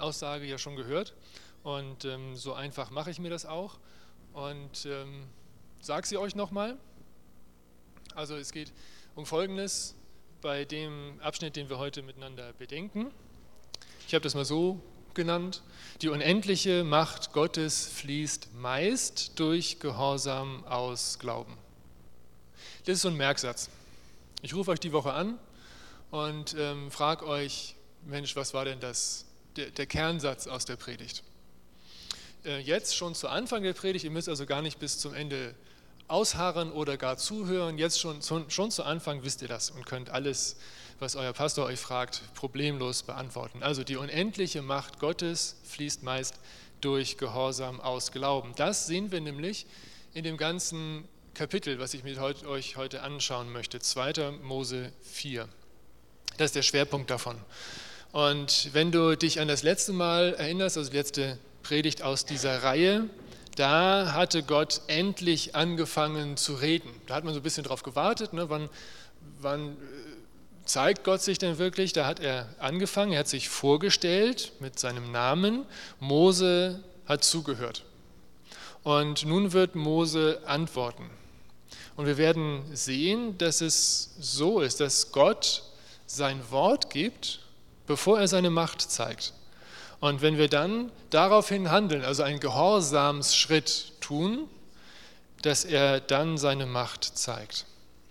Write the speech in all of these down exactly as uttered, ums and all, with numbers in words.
Aussage ja schon gehört und ähm, so einfach mache ich mir das auch und ähm, sage sie euch nochmal. Also es geht um Folgendes bei dem Abschnitt, den wir heute miteinander bedenken. Ich habe das mal so genannt: Die unendliche Macht Gottes fließt meist durch Gehorsam aus Glauben. Das ist so ein Merksatz. Ich rufe euch die Woche an und ähm, frage euch, Mensch, was war denn das, der, der Kernsatz aus der Predigt? Äh, jetzt schon zu Anfang der Predigt, ihr müsst also gar nicht bis zum Ende ausharren oder gar zuhören, jetzt schon, schon zu Anfang wisst ihr das und könnt alles, was euer Pastor euch fragt, problemlos beantworten. Also die unendliche Macht Gottes fließt meist durch Gehorsam aus Glauben. Das sehen wir nämlich in dem ganzen Kapitel, was ich mit euch heute anschauen möchte, zweiter Mose vier. Das ist der Schwerpunkt davon. Und wenn du dich an das letzte Mal erinnerst, also die letzte Predigt aus dieser Reihe, da hatte Gott endlich angefangen zu reden. Da hat man so ein bisschen drauf gewartet, ne? wann, wann zeigt Gott sich denn wirklich? Da hat er angefangen, er hat sich vorgestellt mit seinem Namen. Mose hat zugehört. Und nun wird Mose antworten. Und wir werden sehen, dass es so ist, dass Gott sein Wort gibt, bevor er seine Macht zeigt. Und wenn wir dann daraufhin handeln, also einen Gehorsamsschritt tun, dass er dann seine Macht zeigt.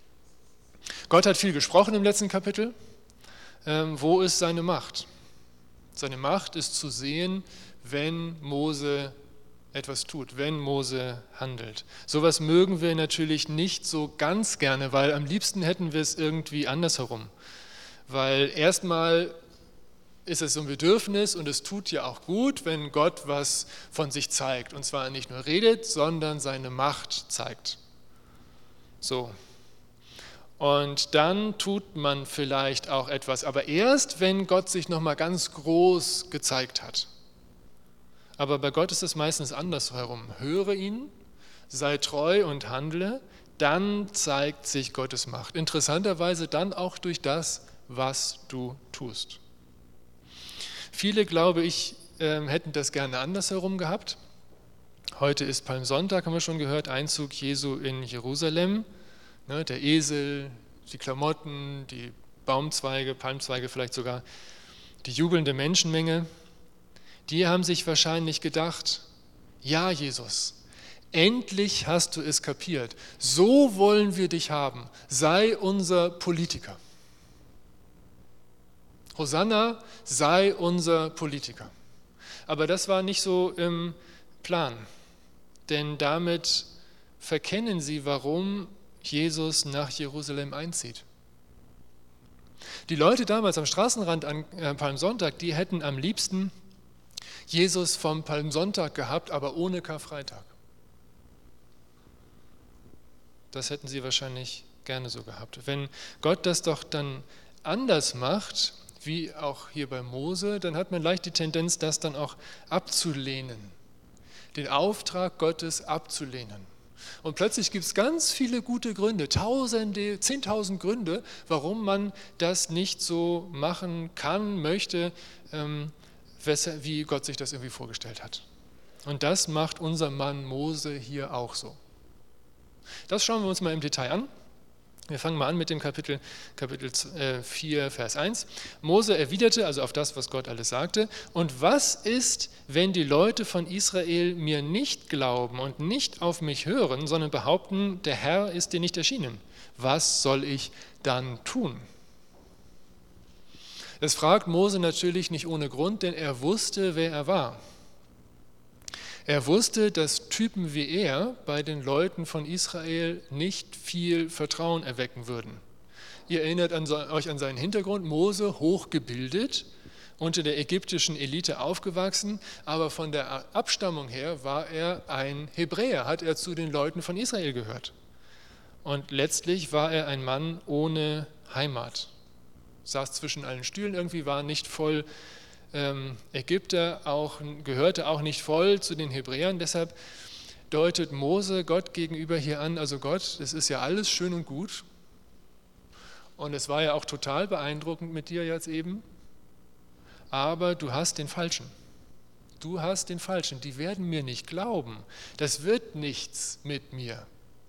Gott hat viel gesprochen im letzten Kapitel. Ähm, wo ist seine Macht? Seine Macht ist zu sehen, wenn Mose etwas tut, wenn Mose handelt. Sowas mögen wir natürlich nicht so ganz gerne, weil am liebsten hätten wir es irgendwie andersherum. Weil erstmal ist es so ein Bedürfnis und es tut ja auch gut, wenn Gott was von sich zeigt. Und zwar nicht nur redet, sondern seine Macht zeigt. So. Und dann tut man vielleicht auch etwas, aber erst, wenn Gott sich nochmal ganz groß gezeigt hat. Aber bei Gott ist es meistens andersherum. Höre ihn, sei treu und handle, dann zeigt sich Gottes Macht. Interessanterweise dann auch durch das, was du tust. Viele, glaube ich, hätten das gerne andersherum gehabt. Heute ist Palmsonntag, haben wir schon gehört, Einzug Jesu in Jerusalem. Der Esel, die Klamotten, die Baumzweige, Palmzweige vielleicht sogar, die jubelnde Menschenmenge. Die haben sich wahrscheinlich gedacht, ja Jesus, endlich hast du es kapiert. So wollen wir dich haben. Sei unser Politiker. Hosanna, sei unser Politiker. Aber das war nicht so im Plan, denn damit verkennen sie, warum Jesus nach Jerusalem einzieht. Die Leute damals am Straßenrand an Palmsonntag, die hätten am liebsten Jesus vom Palmsonntag gehabt, aber ohne Karfreitag. Das hätten sie wahrscheinlich gerne so gehabt. Wenn Gott das doch dann anders macht, wie auch hier bei Mose, dann hat man leicht die Tendenz, das dann auch abzulehnen, den Auftrag Gottes abzulehnen. Und plötzlich gibt es ganz viele gute Gründe, Tausende, Zehntausend Gründe, warum man das nicht so machen kann, möchte, ähm, wie Gott sich das irgendwie vorgestellt hat. Und das macht unser Mann Mose hier auch so. Das schauen wir uns mal im Detail an. Wir fangen mal an mit dem Kapitel, Kapitel vier, Vers eins. Mose erwiderte, also auf das, was Gott alles sagte, und was ist, wenn die Leute von Israel mir nicht glauben und nicht auf mich hören, sondern behaupten, der Herr ist dir nicht erschienen? Was soll ich dann tun? Das fragt Mose natürlich nicht ohne Grund, denn er wusste, wer er war. Er wusste, dass Typen wie er bei den Leuten von Israel nicht viel Vertrauen erwecken würden. Ihr erinnert an, euch an seinen Hintergrund, Mose hochgebildet, unter der ägyptischen Elite aufgewachsen, aber von der Abstammung her war er ein Hebräer, hat er zu den Leuten von Israel gehört. Und letztlich war er ein Mann ohne Heimat. Saß zwischen allen Stühlen, irgendwie war nicht voll ähm, Ägypter, auch, gehörte auch nicht voll zu den Hebräern. Deshalb deutet Mose Gott gegenüber hier an, also Gott, es ist ja alles schön und gut und es war ja auch total beeindruckend mit dir jetzt eben, aber du hast den Falschen. Du hast den Falschen, die werden mir nicht glauben. Das wird nichts mit mir.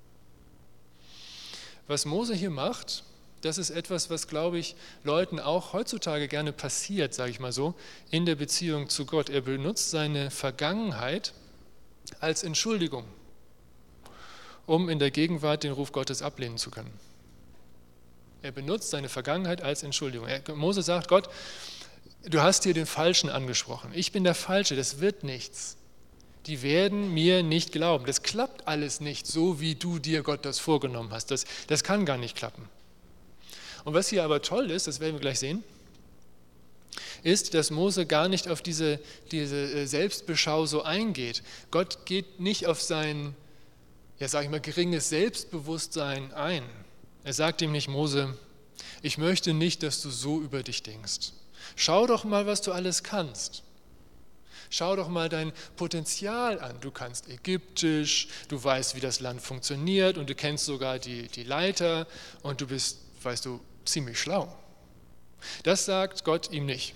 Was Mose hier macht, das ist etwas, was, glaube ich, Leuten auch heutzutage gerne passiert, sage ich mal so, in der Beziehung zu Gott. Er benutzt seine Vergangenheit als Entschuldigung, um in der Gegenwart den Ruf Gottes ablehnen zu können. Er benutzt seine Vergangenheit als Entschuldigung. Er, Mose sagt, Gott, du hast hier den Falschen angesprochen. Ich bin der Falsche, das wird nichts. Die werden mir nicht glauben. Das klappt alles nicht so, wie du dir, Gott, das vorgenommen hast. Das, das kann gar nicht klappen. Und was hier aber toll ist, das werden wir gleich sehen, ist, dass Mose gar nicht auf diese, diese Selbstbeschau so eingeht. Gott geht nicht auf sein, ja sag ich mal, geringes Selbstbewusstsein ein. Er sagt ihm nicht, Mose, ich möchte nicht, dass du so über dich denkst. Schau doch mal, was du alles kannst. Schau doch mal dein Potenzial an. Du kannst Ägyptisch, du weißt, wie das Land funktioniert und du kennst sogar die, die Leiter und du bist, weißt du, ziemlich schlau. Das sagt Gott ihm nicht.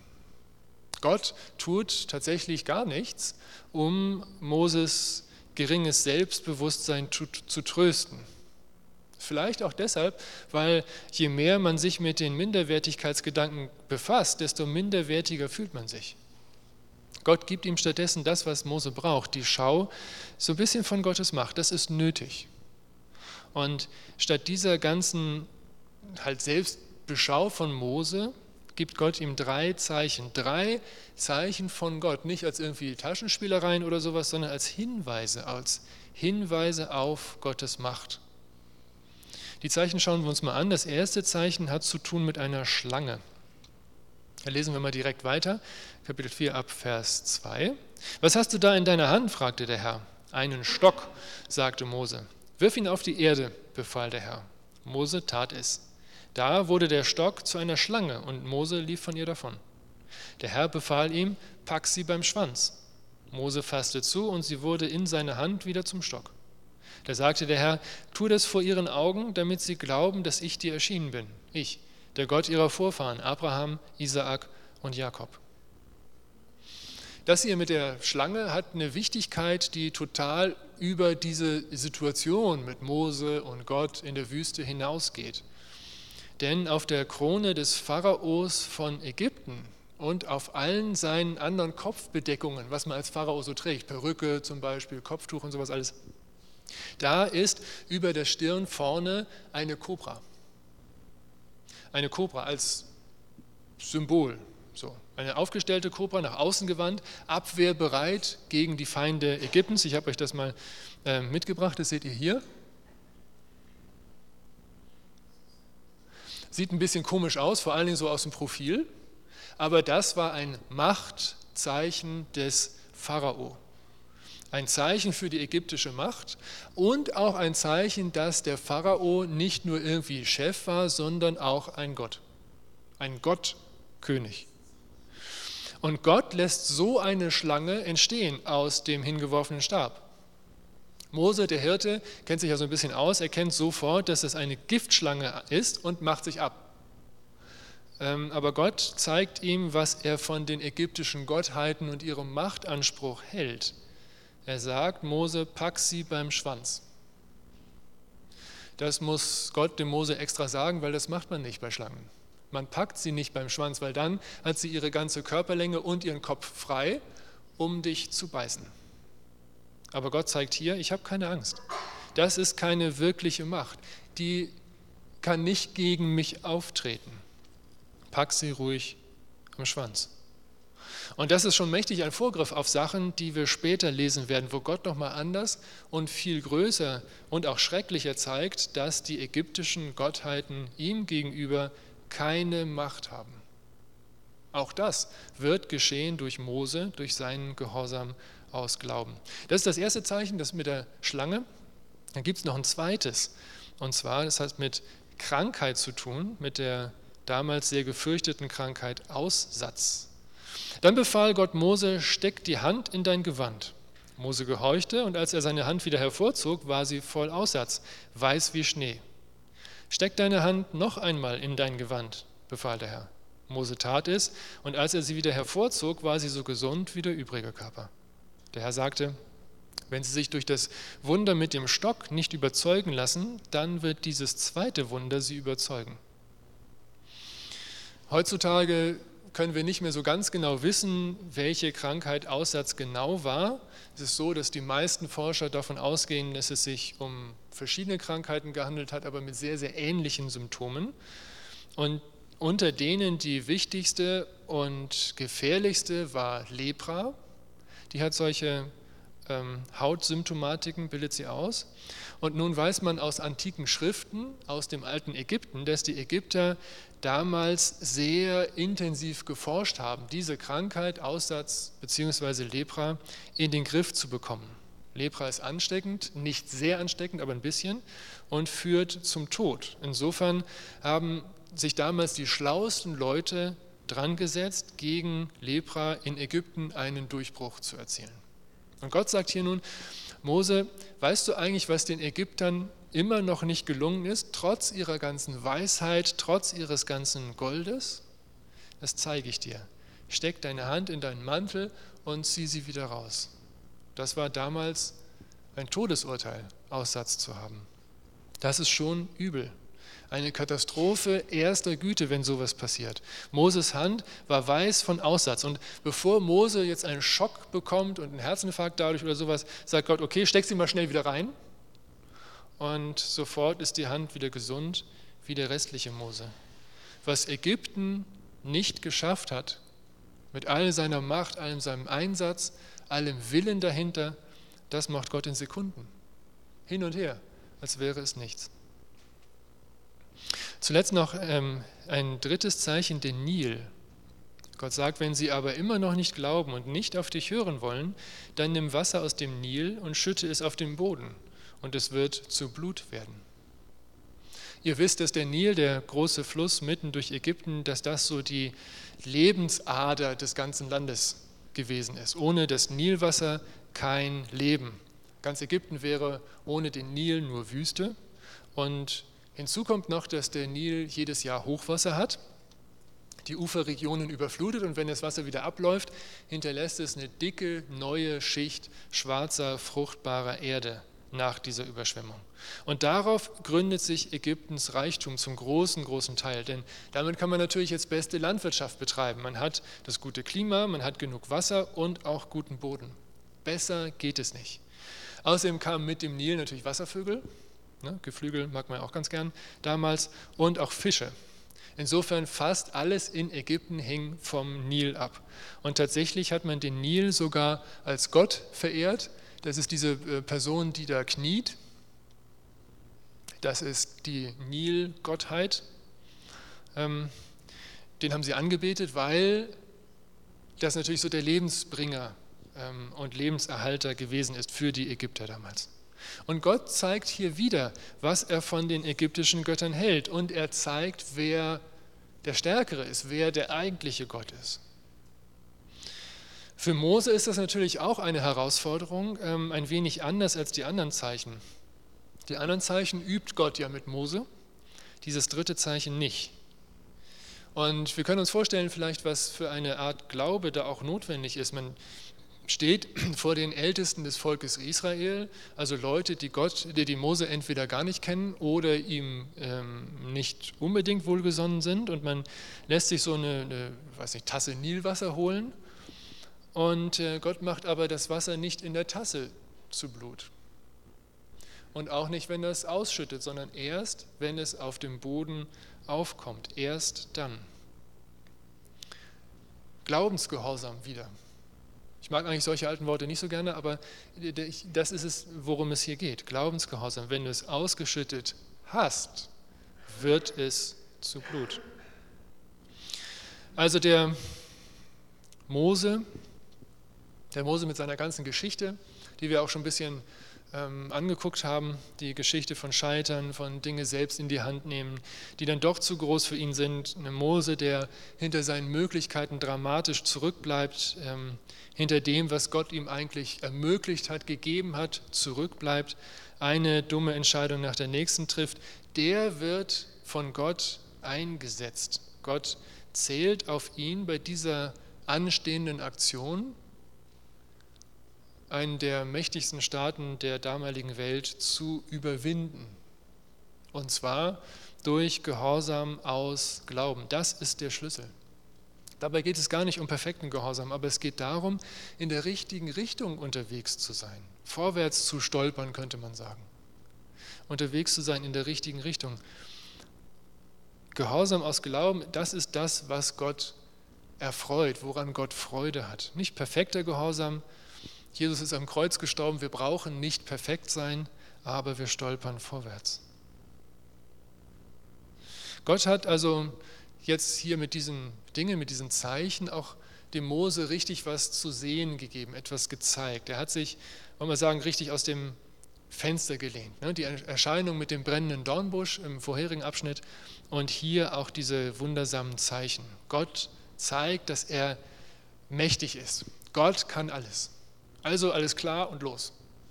Gott tut tatsächlich gar nichts, um Moses geringes Selbstbewusstsein zu, zu trösten. Vielleicht auch deshalb, weil je mehr man sich mit den Minderwertigkeitsgedanken befasst, desto minderwertiger fühlt man sich. Gott gibt ihm stattdessen das, was Mose braucht, die Schau, so ein bisschen von Gottes Macht. Das ist nötig. Und statt dieser ganzen halt Selbstbeschau von Mose gibt Gott ihm drei Zeichen. Drei Zeichen von Gott, nicht als irgendwie Taschenspielereien oder sowas, sondern als Hinweise, als Hinweise auf Gottes Macht. Die Zeichen schauen wir uns mal an. Das erste Zeichen hat zu tun mit einer Schlange. Da lesen wir mal direkt weiter, Kapitel vier ab Vers zwei. Was hast du da in deiner Hand, fragte der Herr. Einen Stock, sagte Mose. Wirf ihn auf die Erde, befahl der Herr. Mose tat es. Da wurde der Stock zu einer Schlange und Mose lief von ihr davon. Der Herr befahl ihm, pack sie beim Schwanz. Mose fasste zu und sie wurde in seine Hand wieder zum Stock. Da sagte der Herr, tu das vor ihren Augen, damit sie glauben, dass ich dir erschienen bin. Ich, der Gott ihrer Vorfahren, Abraham, Isaak und Jakob. Das hier mit der Schlange hat eine Wichtigkeit, die total über diese Situation mit Mose und Gott in der Wüste hinausgeht. Denn auf der Krone des Pharaos von Ägypten und auf allen seinen anderen Kopfbedeckungen, was man als Pharao so trägt, Perücke zum Beispiel, Kopftuch und sowas alles, da ist über der Stirn vorne eine Kobra. Eine Kobra als Symbol, so. Eine aufgestellte Kobra, nach außen gewandt, abwehrbereit gegen die Feinde Ägyptens. Ich habe euch das mal äh, mitgebracht, das seht ihr hier. Sieht ein bisschen komisch aus, vor allen Dingen so aus dem Profil, aber das war ein Machtzeichen des Pharao. Ein Zeichen für die ägyptische Macht und auch ein Zeichen, dass der Pharao nicht nur irgendwie Chef war, sondern auch ein Gott, ein Gottkönig. Und Gott lässt so eine Schlange entstehen aus dem hingeworfenen Stab. Mose, der Hirte, kennt sich ja so ein bisschen aus, erkennt sofort, dass es eine Giftschlange ist und macht sich ab. Aber Gott zeigt ihm, was er von den ägyptischen Gottheiten und ihrem Machtanspruch hält. Er sagt, Mose, pack sie beim Schwanz. Das muss Gott dem Mose extra sagen, weil das macht man nicht bei Schlangen. Man packt sie nicht beim Schwanz, weil dann hat sie ihre ganze Körperlänge und ihren Kopf frei, um dich zu beißen. Aber Gott zeigt hier, ich habe keine Angst. Das ist keine wirkliche Macht. Die kann nicht gegen mich auftreten. Pack sie ruhig am Schwanz. Und das ist schon mächtig ein Vorgriff auf Sachen, die wir später lesen werden, wo Gott nochmal anders und viel größer und auch schrecklicher zeigt, dass die ägyptischen Gottheiten ihm gegenüber keine Macht haben. Auch das wird geschehen durch Mose, durch seinen Gehorsam aus Glauben. Das ist das erste Zeichen, das mit der Schlange. Dann gibt es noch ein zweites, und zwar, das hat mit Krankheit zu tun, mit der damals sehr gefürchteten Krankheit Aussatz. Dann befahl Gott Mose, steck die Hand in dein Gewand. Mose gehorchte und als er seine Hand wieder hervorzog, war sie voll Aussatz, weiß wie Schnee. Steck deine Hand noch einmal in dein Gewand, befahl der Herr. Mose tat es, und als er sie wieder hervorzog, war sie so gesund wie der übrige Körper. Der Herr sagte, wenn sie sich durch das Wunder mit dem Stock nicht überzeugen lassen, dann wird dieses zweite Wunder sie überzeugen. Heutzutage können wir nicht mehr so ganz genau wissen, welche Krankheit Aussatz genau war. Es ist so, dass die meisten Forscher davon ausgehen, dass es sich um verschiedene Krankheiten gehandelt hat, aber mit sehr, sehr ähnlichen Symptomen. Und unter denen die wichtigste und gefährlichste war Lepra. Die hat solche ähm, Hautsymptomatiken, bildet sie aus. Und nun weiß man aus antiken Schriften, aus dem alten Ägypten, dass die Ägypter damals sehr intensiv geforscht haben, diese Krankheit, Aussatz bzw. Lepra in den Griff zu bekommen. Lepra ist ansteckend, nicht sehr ansteckend, aber ein bisschen, und führt zum Tod. Insofern haben sich damals die schlauesten Leute dran gesetzt, gegen Lepra in Ägypten einen Durchbruch zu erzielen. Und Gott sagt hier nun, Mose, weißt du eigentlich, was den Ägyptern immer noch nicht gelungen ist, trotz ihrer ganzen Weisheit, trotz ihres ganzen Goldes? Das zeige ich dir. Steck deine Hand in deinen Mantel und zieh sie wieder raus. Das war damals ein Todesurteil, Aussatz zu haben. Das ist schon übel. Eine Katastrophe erster Güte, wenn sowas passiert. Moses Hand war weiß von Aussatz. Und bevor Mose jetzt einen Schock bekommt und einen Herzinfarkt dadurch oder sowas, sagt Gott, okay, steck sie mal schnell wieder rein. Und sofort ist die Hand wieder gesund, wie der restliche Mose. Was Ägypten nicht geschafft hat, mit all seiner Macht, allem seinem Einsatz, allem Willen dahinter, das macht Gott in Sekunden. Hin und her, als wäre es nichts. Zuletzt noch ähm, ein drittes Zeichen, den Nil. Gott sagt, wenn sie aber immer noch nicht glauben und nicht auf dich hören wollen, dann nimm Wasser aus dem Nil und schütte es auf den Boden, und es wird zu Blut werden. Ihr wisst, dass der Nil, der große Fluss mitten durch Ägypten, dass das so die Lebensader des ganzen Landes gewesen ist. Ohne das Nilwasser kein Leben. Ganz Ägypten wäre ohne den Nil nur Wüste. Und hinzu kommt noch, dass der Nil jedes Jahr Hochwasser hat, die Uferregionen überflutet, und wenn das Wasser wieder abläuft, hinterlässt es eine dicke, neue Schicht schwarzer, fruchtbarer Erde nach dieser Überschwemmung. Und darauf gründet sich Ägyptens Reichtum zum großen, großen Teil, denn damit kann man natürlich jetzt beste Landwirtschaft betreiben. Man hat das gute Klima, man hat genug Wasser und auch guten Boden. Besser geht es nicht. Außerdem kamen mit dem Nil natürlich Wasservögel, ne, Geflügel mag man auch ganz gern damals, und auch Fische. Insofern fast alles in Ägypten hing vom Nil ab. Und tatsächlich hat man den Nil sogar als Gott verehrt. Das ist diese Person, die da kniet. Das ist die Nilgottheit. Den haben sie angebetet, weil das natürlich so der Lebensbringer und Lebenserhalter gewesen ist für die Ägypter damals. Und Gott zeigt hier wieder, was er von den ägyptischen Göttern hält. Und er zeigt, wer der Stärkere ist, wer der eigentliche Gott ist. Für Mose ist das natürlich auch eine Herausforderung, ähm, ein wenig anders als die anderen Zeichen. Die anderen Zeichen übt Gott ja mit Mose, dieses dritte Zeichen nicht. Und wir können uns vorstellen vielleicht, was für eine Art Glaube da auch notwendig ist. Man steht vor den Ältesten des Volkes Israel, also Leute, die Gott, die, die Mose entweder gar nicht kennen oder ihm ähm, nicht unbedingt wohlgesonnen sind, und man lässt sich so eine, eine weiß nicht, Tasse Nilwasser holen. Und Gott macht aber das Wasser nicht in der Tasse zu Blut. Und auch nicht, wenn er es ausschüttet, sondern erst, wenn es auf dem Boden aufkommt. Erst dann. Glaubensgehorsam wieder. Ich mag eigentlich solche alten Worte nicht so gerne, aber das ist es, worum es hier geht. Glaubensgehorsam. Wenn du es ausgeschüttet hast, wird es zu Blut. Also der Mose, Der Mose mit seiner ganzen Geschichte, die wir auch schon ein bisschen ähm, angeguckt haben, die Geschichte von Scheitern, von Dinge selbst in die Hand nehmen, die dann doch zu groß für ihn sind. Ein Mose, der hinter seinen Möglichkeiten dramatisch zurückbleibt, ähm, hinter dem, was Gott ihm eigentlich ermöglicht hat, gegeben hat, zurückbleibt, eine dumme Entscheidung nach der nächsten trifft, der wird von Gott eingesetzt. Gott zählt auf ihn bei dieser anstehenden Aktion, einen der mächtigsten Staaten der damaligen Welt zu überwinden. Und zwar durch Gehorsam aus Glauben. Das ist der Schlüssel. Dabei geht es gar nicht um perfekten Gehorsam, aber es geht darum, in der richtigen Richtung unterwegs zu sein. Vorwärts zu stolpern, könnte man sagen. Unterwegs zu sein in der richtigen Richtung. Gehorsam aus Glauben, das ist das, was Gott erfreut, woran Gott Freude hat. Nicht perfekter Gehorsam. Jesus ist am Kreuz gestorben, wir brauchen nicht perfekt sein, aber wir stolpern vorwärts. Gott hat also jetzt hier mit diesen Dingen, mit diesen Zeichen auch dem Mose richtig was zu sehen gegeben, etwas gezeigt. Er hat sich, wollen wir sagen, richtig aus dem Fenster gelehnt. Die Erscheinung mit dem brennenden Dornbusch im vorherigen Abschnitt und hier auch diese wundersamen Zeichen. Gott zeigt, dass er mächtig ist. Gott kann alles. Also alles klar und los,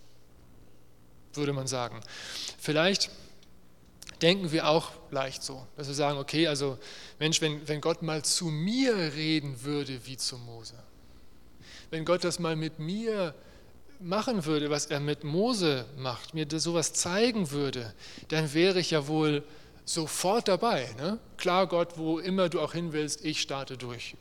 würde man sagen. Vielleicht denken wir auch leicht so, dass wir sagen, okay, also Mensch, wenn, wenn Gott mal zu mir reden würde wie zu Mose, wenn Gott das mal mit mir machen würde, was er mit Mose macht, mir das sowas zeigen würde, dann wäre ich ja wohl sofort dabei. Ne? Klar, Gott, wo immer du auch hin willst, ich starte durch.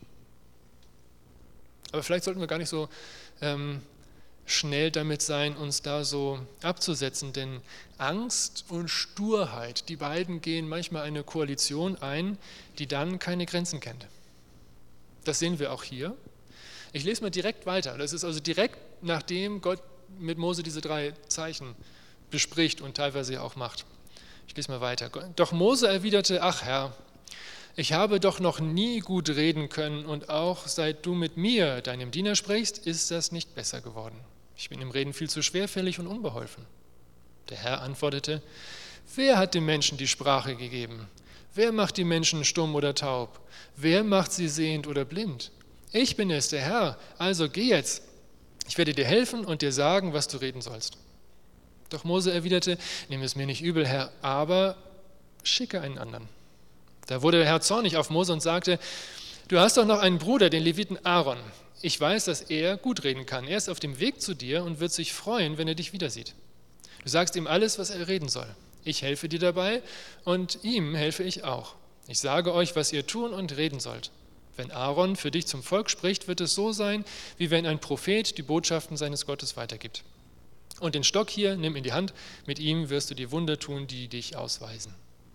Aber vielleicht sollten wir gar nicht so ähm, schnell damit sein, uns da so abzusetzen, denn Angst und Sturheit, die beiden gehen manchmal eine Koalition ein, die dann keine Grenzen kennt. Das sehen wir auch hier. Ich lese mal direkt weiter. Das ist also direkt nachdem Gott mit Mose diese drei Zeichen bespricht und teilweise auch macht. Ich lese mal weiter. Doch Mose erwiderte, ach Herr, ich habe doch noch nie gut reden können und auch seit du mit mir, deinem Diener, sprichst, ist das nicht besser geworden. Ich bin im Reden viel zu schwerfällig und unbeholfen. Der Herr antwortete, wer hat dem Menschen die Sprache gegeben? Wer macht die Menschen stumm oder taub? Wer macht sie sehend oder blind? Ich bin es, der Herr, also geh jetzt. Ich werde dir helfen und dir sagen, was du reden sollst. Doch Mose erwiderte, nimm es mir nicht übel, Herr, aber schicke einen anderen. Da wurde der Herr zornig auf Mose und sagte, du hast doch noch einen Bruder, den Leviten Aaron. Ich weiß, dass er gut reden kann. Er ist auf dem Weg zu dir und wird sich freuen, wenn er dich wiedersieht. Du sagst ihm alles, was er reden soll. Ich helfe dir dabei und ihm helfe ich auch. Ich sage euch, was ihr tun und reden sollt. Wenn Aaron für dich zum Volk spricht, wird es so sein, wie wenn ein Prophet die Botschaften seines Gottes weitergibt. Und den Stock hier, nimm in die Hand, mit ihm wirst du die Wunder tun, die dich ausweisen.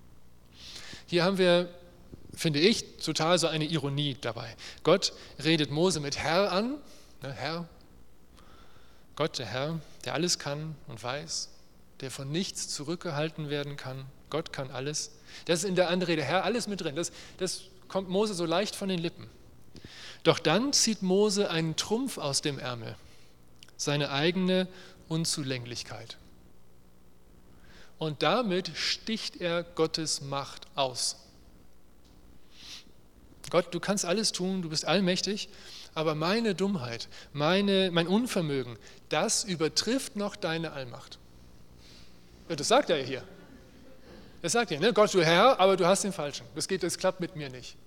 Hier haben wir, finde ich, total so eine Ironie dabei. Gott redet Mose mit Herr an, ne, Herr, Gott, der Herr, der alles kann und weiß, der von nichts zurückgehalten werden kann. Gott kann alles. Das ist in der Anrede, Herr, alles mit drin. Das, das kommt Mose so leicht von den Lippen. Doch dann zieht Mose einen Trumpf aus dem Ärmel, seine eigene Unzulänglichkeit. Und damit sticht er Gottes Macht aus. Gott, du kannst alles tun, du bist allmächtig, aber meine Dummheit, meine, mein Unvermögen, das übertrifft noch deine Allmacht. Das sagt er hier. Das sagt er, ne? Gott, du Herr, aber du hast den Falschen. Das geht, das klappt mit mir nicht.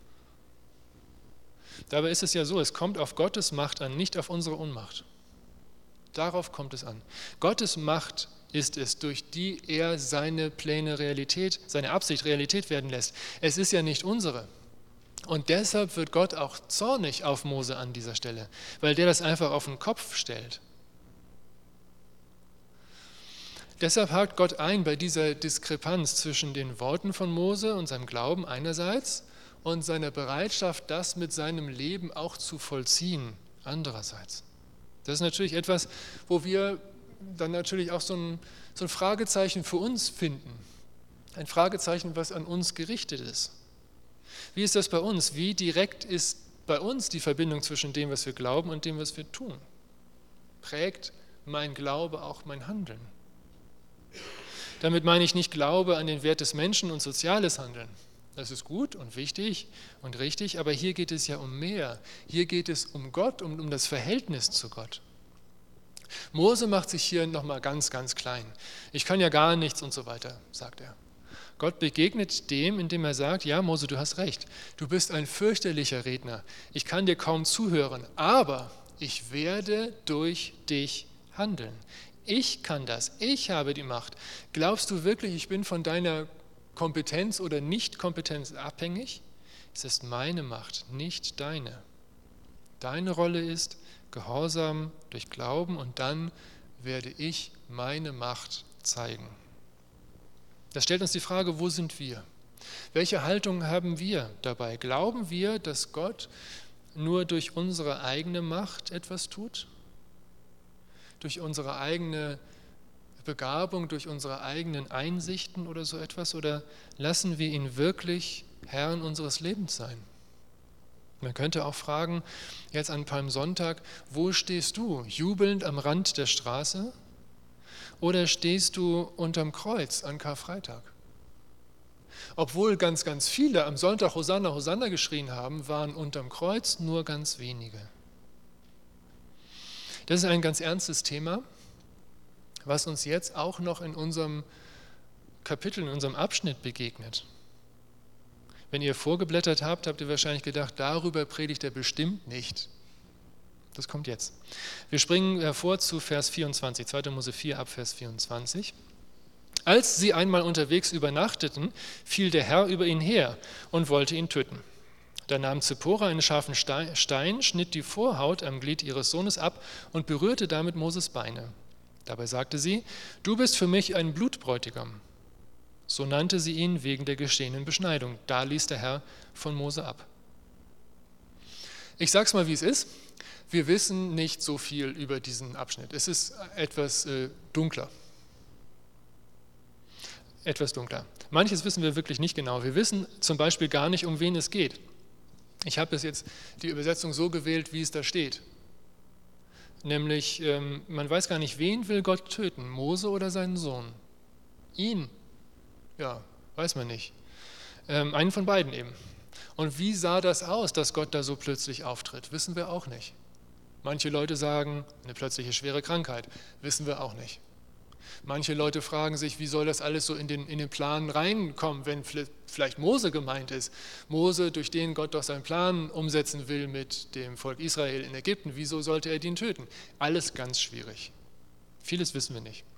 Dabei ist es ja so, es kommt auf Gottes Macht an, nicht auf unsere Unmacht. Darauf kommt es an. Gottes Macht ist es, durch die er seine Pläne Realität, seine Absicht Realität werden lässt. Es ist ja nicht unsere. Und deshalb wird Gott auch zornig auf Mose an dieser Stelle, weil der das einfach auf den Kopf stellt. Deshalb hakt Gott ein bei dieser Diskrepanz zwischen den Worten von Mose und seinem Glauben einerseits und seiner Bereitschaft, das mit seinem Leben auch zu vollziehen andererseits. Das ist natürlich etwas, wo wir dann natürlich auch so ein, so ein Fragezeichen für uns finden. Ein Fragezeichen, was an uns gerichtet ist. Wie ist das bei uns? Wie direkt ist bei uns die Verbindung zwischen dem, was wir glauben und dem, was wir tun? Prägt mein Glaube auch mein Handeln? Damit meine ich nicht Glaube an den Wert des Menschen und soziales Handeln. Das ist gut und wichtig und richtig, aber hier geht es ja um mehr. Hier geht es um Gott, um, um das Verhältnis zu Gott. Mose macht sich hier nochmal ganz, ganz klein. Ich kann ja gar nichts und so weiter, sagt er. Gott begegnet dem, indem er sagt, ja Mose, du hast recht, du bist ein fürchterlicher Redner, ich kann dir kaum zuhören, aber ich werde durch dich handeln. Ich kann das, ich habe die Macht. Glaubst du wirklich, ich bin von deiner Kompetenz oder Nicht-Kompetenz abhängig? Es ist meine Macht, nicht deine. Deine Rolle ist Gehorsam durch Glauben und dann werde ich meine Macht zeigen. Das stellt uns die Frage, wo sind wir? Welche Haltung haben wir dabei? Glauben wir, dass Gott nur durch unsere eigene Macht etwas tut? Durch unsere eigene Begabung, durch unsere eigenen Einsichten oder so etwas? Oder lassen wir ihn wirklich Herrn unseres Lebens sein? Man könnte auch fragen, jetzt an Palmsonntag, wo stehst du? Jubelnd am Rand der Straße? Oder stehst du unterm Kreuz an Karfreitag? Obwohl ganz, ganz viele am Sonntag Hosanna, Hosanna geschrien haben, waren unterm Kreuz nur ganz wenige. Das ist ein ganz ernstes Thema, was uns jetzt auch noch in unserem Kapitel, in unserem Abschnitt begegnet. Wenn ihr vorgeblättert habt, habt ihr wahrscheinlich gedacht, darüber predigt er bestimmt nicht. Das kommt jetzt. Wir springen hervor zu Vers vierundzwanzig, zweiter Mose vier ab Vers vierundzwanzig. Als sie einmal unterwegs übernachteten, fiel der Herr über ihn her und wollte ihn töten. Da nahm Zippora einen scharfen Stein, schnitt die Vorhaut am Glied ihres Sohnes ab und berührte damit Moses Beine. Dabei sagte sie, du bist für mich ein Blutbräutigam. So nannte sie ihn wegen der geschehenen Beschneidung. Da ließ der Herr von Mose ab. Ich sage es mal, wie es ist. Wir wissen nicht so viel über diesen Abschnitt. Es ist etwas äh, dunkler. Etwas dunkler. Manches wissen wir wirklich nicht genau. Wir wissen zum Beispiel gar nicht, um wen es geht. Ich habe bis jetzt die Übersetzung so gewählt, wie es da steht. Nämlich, ähm, man weiß gar nicht, wen will Gott töten, Mose oder seinen Sohn? Ihn? Ja, weiß man nicht. Ähm, einen von beiden eben. Und wie sah das aus, dass Gott da so plötzlich auftritt? Wissen wir auch nicht. Manche Leute sagen, eine plötzliche schwere Krankheit. Wissen wir auch nicht. Manche Leute fragen sich, wie soll das alles so in den, in den Plan reinkommen, wenn vielleicht Mose gemeint ist. Mose, durch den Gott doch seinen Plan umsetzen will mit dem Volk Israel in Ägypten. Wieso sollte er den töten? Alles ganz schwierig. Vieles wissen wir nicht.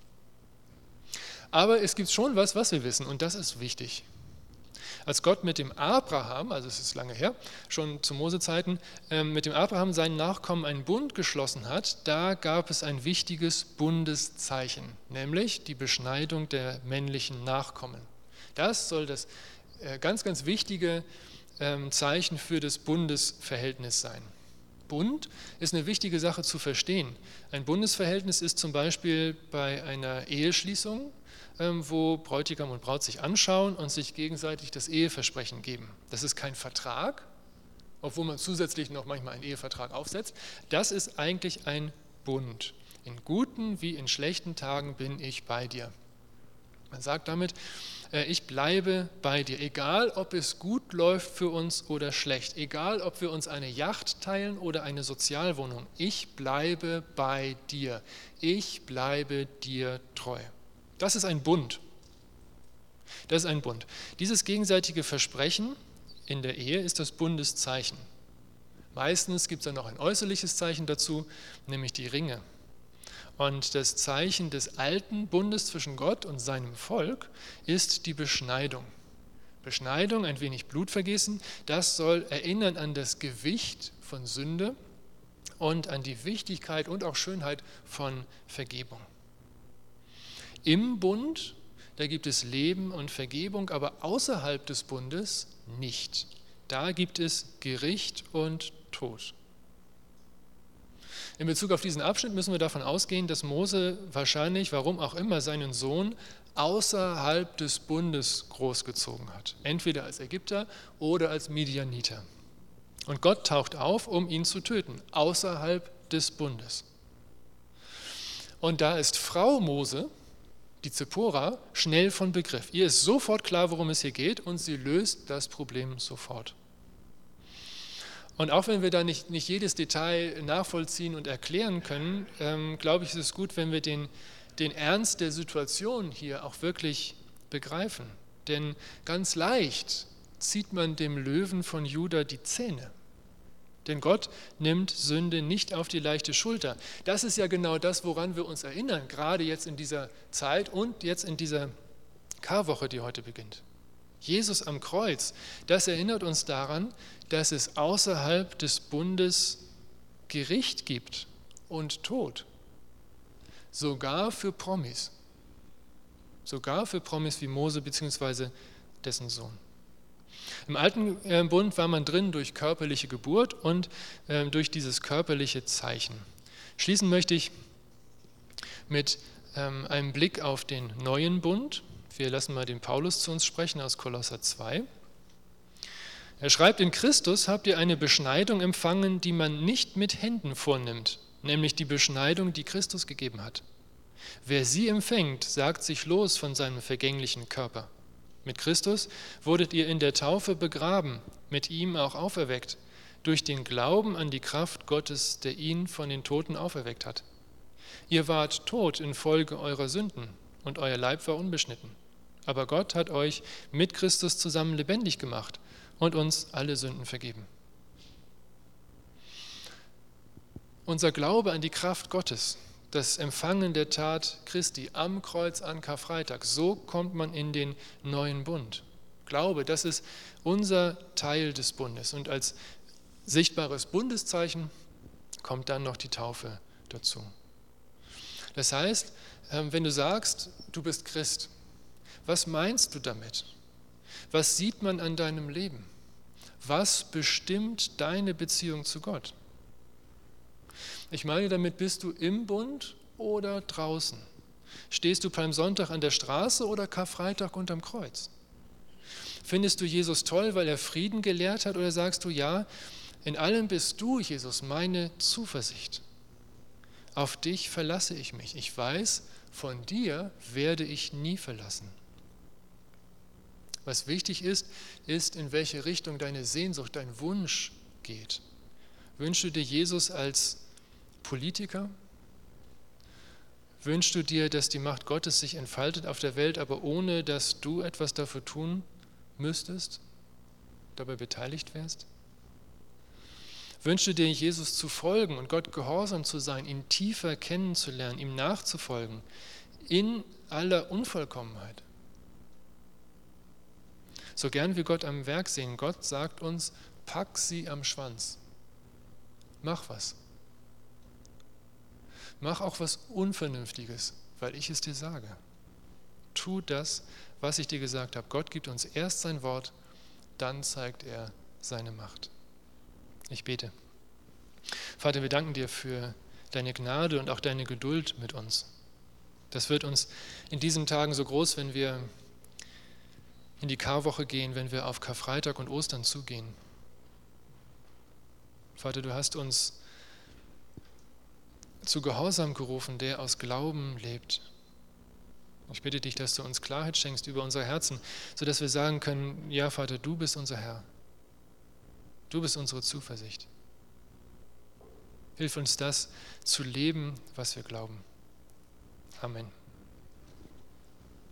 Aber es gibt schon was, was wir wissen und das ist wichtig. Als Gott mit dem Abraham, also es ist lange her, schon zu Mose-Zeiten, mit dem Abraham seinen Nachkommen einen Bund geschlossen hat, da gab es ein wichtiges Bundeszeichen, nämlich die Beschneidung der männlichen Nachkommen. Das soll das ganz, ganz wichtige Zeichen für das Bundesverhältnis sein. Bund ist eine wichtige Sache zu verstehen. Ein Bundesverhältnis ist zum Beispiel bei einer Eheschließung, wo Bräutigam und Braut sich anschauen und sich gegenseitig das Eheversprechen geben. Das ist kein Vertrag, obwohl man zusätzlich noch manchmal einen Ehevertrag aufsetzt. Das ist eigentlich ein Bund. In guten wie in schlechten Tagen bin ich bei dir. Man sagt damit, ich bleibe bei dir, egal ob es gut läuft für uns oder schlecht, egal ob wir uns eine Yacht teilen oder eine Sozialwohnung, ich bleibe bei dir, ich bleibe dir treu. Das ist ein Bund. Das ist ein Bund. Dieses gegenseitige Versprechen in der Ehe ist das Bundeszeichen. Meistens gibt es dann noch ein äußerliches Zeichen dazu, nämlich die Ringe. Und das Zeichen des alten Bundes zwischen Gott und seinem Volk ist die Beschneidung. Beschneidung, ein wenig Blutvergießen, das soll erinnern an das Gewicht von Sünde und an die Wichtigkeit und auch Schönheit von Vergebung. Im Bund, da gibt es Leben und Vergebung, aber außerhalb des Bundes nicht. Da gibt es Gericht und Tod. In Bezug auf diesen Abschnitt müssen wir davon ausgehen, dass Mose wahrscheinlich, warum auch immer, seinen Sohn außerhalb des Bundes großgezogen hat. Entweder als Ägypter oder als Midianiter. Und Gott taucht auf, um ihn zu töten, außerhalb des Bundes. Und da ist Frau Mose, die Zippora, schnell von Begriff. Ihr ist sofort klar, worum es hier geht und sie löst das Problem sofort. Und auch wenn wir da nicht, nicht jedes Detail nachvollziehen und erklären können, ähm, glaube ich, ist es gut, wenn wir den, den Ernst der Situation hier auch wirklich begreifen. Denn ganz leicht zieht man dem Löwen von Juda die Zähne. Denn Gott nimmt Sünde nicht auf die leichte Schulter. Das ist ja genau das, woran wir uns erinnern, gerade jetzt in dieser Zeit und jetzt in dieser Karwoche, die heute beginnt. Jesus am Kreuz, das erinnert uns daran, dass es außerhalb des Bundes Gericht gibt und Tod. Sogar für Promis. Sogar für Promis wie Mose bzw. dessen Sohn. Im alten Bund war man drin durch körperliche Geburt und äh, durch dieses körperliche Zeichen. Schließen möchte ich mit ähm, einem Blick auf den neuen Bund. Wir lassen mal den Paulus zu uns sprechen aus Kolosser zwei. Er schreibt, in Christus habt ihr eine Beschneidung empfangen, die man nicht mit Händen vornimmt, nämlich die Beschneidung, die Christus gegeben hat. Wer sie empfängt, sagt sich los von seinem vergänglichen Körper. Mit Christus wurdet ihr in der Taufe begraben, mit ihm auch auferweckt, durch den Glauben an die Kraft Gottes, der ihn von den Toten auferweckt hat. Ihr wart tot infolge eurer Sünden und euer Leib war unbeschnitten. Aber Gott hat euch mit Christus zusammen lebendig gemacht und uns alle Sünden vergeben. Unser Glaube an die Kraft Gottes, das Empfangen der Tat Christi am Kreuz an Karfreitag, so kommt man in den neuen Bund. Glaube, das ist unser Teil des Bundes. Und als sichtbares Bundeszeichen kommt dann noch die Taufe dazu. Das heißt, wenn du sagst, du bist Christ, was meinst du damit? Was sieht man an deinem Leben? Was bestimmt deine Beziehung zu Gott? Ich meine, damit bist du im Bund oder draußen? Stehst du Palmsonntag an der Straße oder Karfreitag unterm Kreuz? Findest du Jesus toll, weil er Frieden gelehrt hat, oder sagst du, ja, in allem bist du, Jesus, meine Zuversicht. Auf dich verlasse ich mich. Ich weiß, von dir werde ich nie verlassen. Was wichtig ist, ist, in welche Richtung deine Sehnsucht, dein Wunsch geht. Wünschst du dir Jesus als Politiker? Wünschst du dir, dass die Macht Gottes sich entfaltet auf der Welt, aber ohne dass du etwas dafür tun müsstest, dabei beteiligt wärst? Wünschst du dir, Jesus zu folgen und Gott gehorsam zu sein, ihn tiefer kennenzulernen, ihm nachzufolgen, in aller Unvollkommenheit? So gern wir Gott am Werk sehen, Gott sagt uns, pack sie am Schwanz. Mach was. Mach auch was Unvernünftiges, weil ich es dir sage. Tu das, was ich dir gesagt habe. Gott gibt uns erst sein Wort, dann zeigt er seine Macht. Ich bete. Vater, wir danken dir für deine Gnade und auch deine Geduld mit uns. Das wird uns in diesen Tagen so groß, wenn wir in die Karwoche gehen, wenn wir auf Karfreitag und Ostern zugehen. Vater, du hast uns zu Gehorsam gerufen, der aus Glauben lebt. Ich bitte dich, dass du uns Klarheit schenkst über unsere Herzen, sodass wir sagen können, ja Vater, du bist unser Herr. Du bist unsere Zuversicht. Hilf uns das zu leben, was wir glauben. Amen.